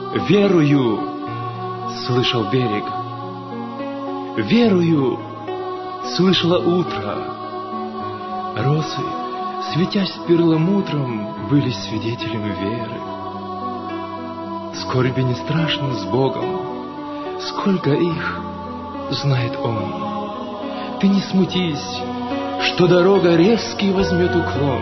Верую, слышал берег, верую, слышало утро. Росы, светясь перламутром, были свидетелями веры. Скорби не страшно с Богом, сколько их знает Он. Ты не смутись, что дорога резкий возьмет уклон.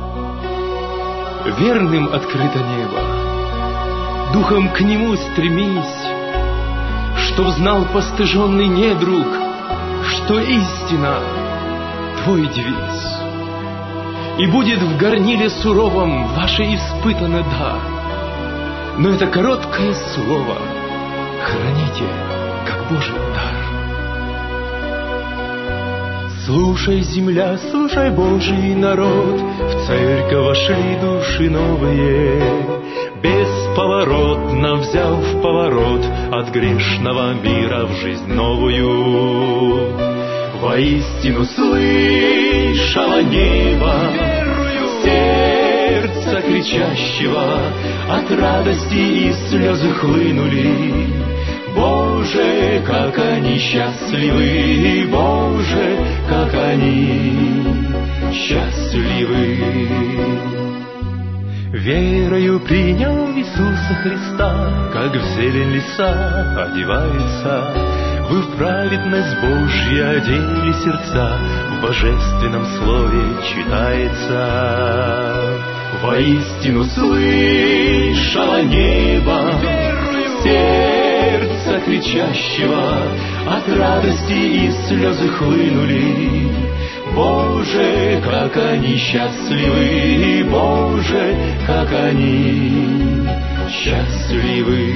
Верным открыто небо, духом к нему стремись, чтоб знал постыженный недруг, что истина твой девиз. И будет в горниле суровом ваше испытано да, но это короткое слово храните, как Божий дар. Слушай, земля, слушай, Божий народ, в церковь вошли души новые, бесповоротно взяв поворот от грешного мира в жизнь новую. Воистину слышало небо сердца кричащего, от радости и слезы хлынули. Боже, как они счастливы, Боже, как они счастливы. Верою принял Иисуса Христа, как в зелень леса одевается, вы в праведность Божью одели сердца, в божественном слове читается. Воистину слышало небо сердца кричащего, от радости и слезы хлынули. Боже, как они счастливы, Боже, как они счастливы.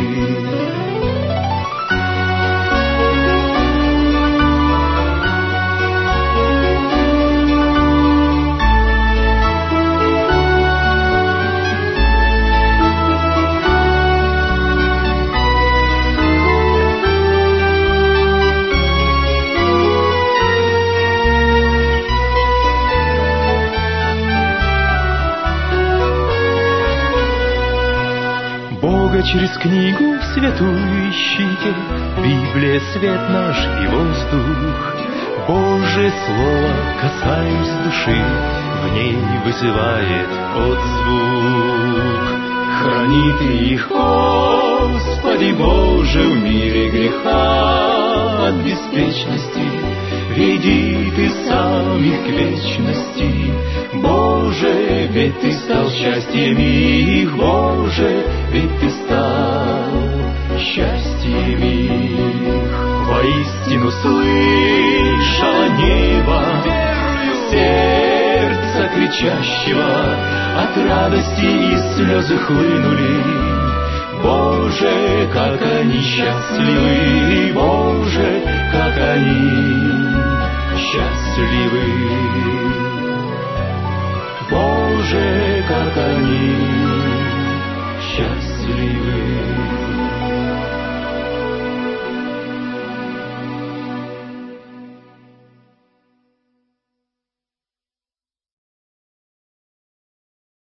Через книгу святую ищите, Библия — свет наш и воздух. Божие слово, касаясь души, в ней вызывает отзвук. Храни ты их, Господи Боже, в мире греха от беспечности, веди ты сам их к вечности. Боже, ведь ты стал счастьем их, Боже, ведь ты стал счастьем их. Воистину слышало небо сердца кричащего, от радости и слезы хлынули. Боже, как они счастливы, Боже, как они счастливы.